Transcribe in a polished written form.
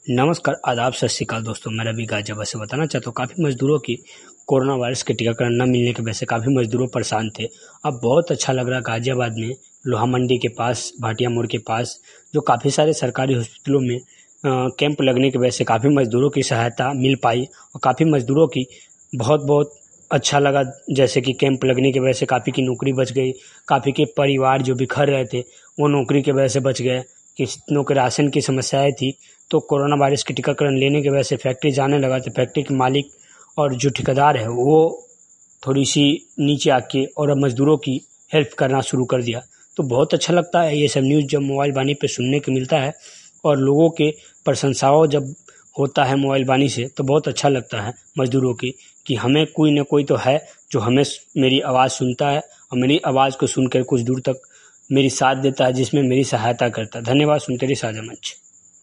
नमस्कार, आदाब, सत श्री अकाल दोस्तों। मैं रवि गाजियाबाद से बताना चाहता हूँ काफ़ी मज़दूरों की कोरोना वायरस के टीकाकरण न मिलने की वजह से काफ़ी मज़दूरों परेशान थे। अब बहुत अच्छा लग रहा है गाजियाबाद में लोहा मंडी के पास, भाटिया मोड़ के पास, जो काफ़ी सारे सरकारी हॉस्पिटलों में कैंप लगने की वजह से काफ़ी मज़दूरों की सहायता मिल पाई और काफ़ी मज़दूरों की बहुत अच्छा लगा। जैसे कि कैंप लगने की वजह से काफ़ी की नौकरी बच गई, काफ़ी के परिवार जो बिखर रहे थे वो नौकरी की वजह से बच गए। कितनों के राशन की समस्याएं थी, तो कोरोना वायरस के टीकाकरण लेने की वजह से फैक्ट्री जाने लगा, तो फैक्ट्री के मालिक और जो ठेकेदार है वो थोड़ी सी नीचे आके और अब मज़दूरों की हेल्प करना शुरू कर दिया। तो बहुत अच्छा लगता है ये सब न्यूज़ जब मोबाइल वाणी पे सुनने को मिलता है और लोगों के प्रशंसाओं जब होता है मोबाइल वाणी से, तो बहुत अच्छा लगता है मज़दूरों की कि हमें कोई ना कोई तो है जो हमें मेरी आवाज़ सुनता है और मेरी आवाज़ को सुनकर कुछ दूर तक मेरी साथ देता है, जिसमें मेरी सहायता करता है। धन्यवाद। सुनते रहिए साझा मंच।